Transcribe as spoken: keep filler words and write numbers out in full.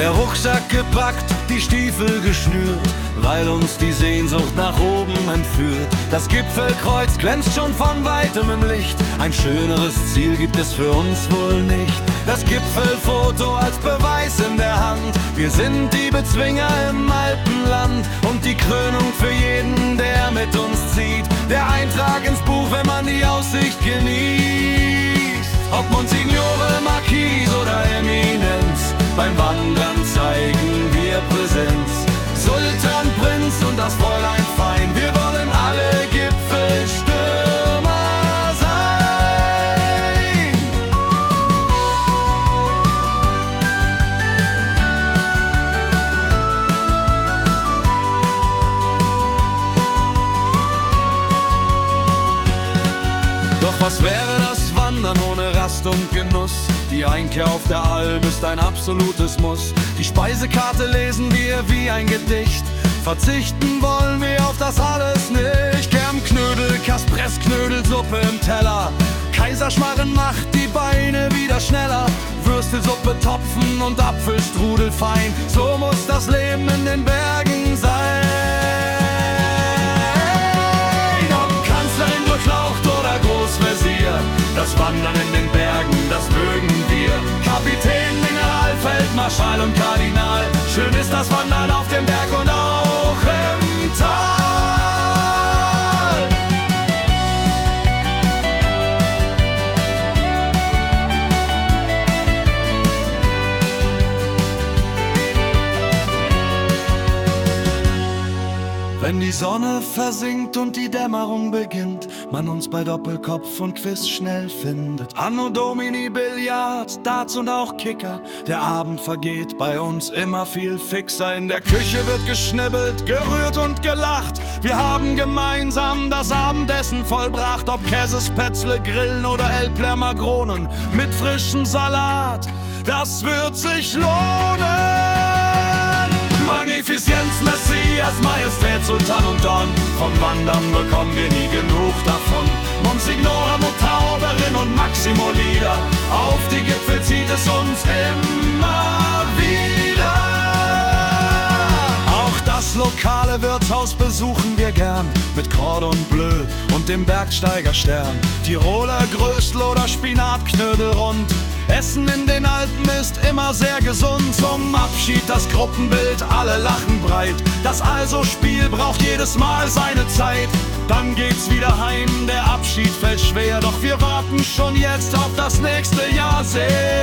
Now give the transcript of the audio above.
Der Rucksack gepackt, die Stiefel geschnürt, weil uns die Sehnsucht nach oben entführt. Das Gipfelkreuz glänzt schon von weitem im Licht, ein schöneres Ziel gibt es für uns wohl nicht. Das Gipfelfoto als Beweis in der Hand, wir sind die Bezwinger im Alpenland. Und die Krönung für jeden, der mit uns zieht, der Eintrag ins Buch, wenn man die Aussicht genießt. Ob Monsignore, Marquis oder Eminenz, beim Wandern zeigen wir Präsenz. Sultan, Prinz und das Fräulein Fein, wir wollen alle Gipfelstürmer sein. Doch was wäre das Wandern ohne Rast und Genuss? Die Einkehr auf der Alp ist ein absolutes Muss. Die Speisekarte lesen wir wie ein Gedicht. Verzichten wollen wir auf das alles nicht. Germknödel, Kaspressknödel, Suppe im Teller. Kaiserschmarren macht die Beine wieder schneller. Würstelsuppe, Topfen und Apfelstrudel fein. So muss das Leben in den Bergen sein. Ob Kanzlerin durchlaucht oder Großvezier, das Wandern in den Bergen, das mögen wir. Kapitän, Mineral, Feldmarschall und Kardinal, schön ist das Wandern auf dem Berg und auch im Tal. Wenn die Sonne versinkt und die Dämmerung beginnt, man uns bei Doppelkopf und Quiz schnell findet. Anno Domini, Billard, Darts und auch Kicker. Der Abend vergeht bei uns immer viel fixer. In der Küche wird geschnibbelt, gerührt und gelacht. Wir haben gemeinsam das Abendessen vollbracht. Ob Käsespätzle, Grillen oder Elbler Magronen mit frischem Salat, das wird sich lohnen. Magnificenz, Messias, Majestät, Sultan und Don. Vom Wandern bekommen wir nie genug davon. Monsignore, Mutauberin und Maximo Lieder. Auf die Gipfel zieht es uns immer wieder. Auch das lokale Wirtshaus besuchen wir gern. Mit Cordon Bleu und dem Bergsteigerstern. Tiroler Größl oder Spinatknödel rund. Essen in den Alpen ist immer sehr gesund. Zum Abschied das Gruppenbild, alle lachen breit. Das Also-Spiel braucht jedes Mal seine Zeit. Dann geht's wieder heim, der Abschied fällt schwer. Doch wir warten schon jetzt auf das nächste Jahr sehr.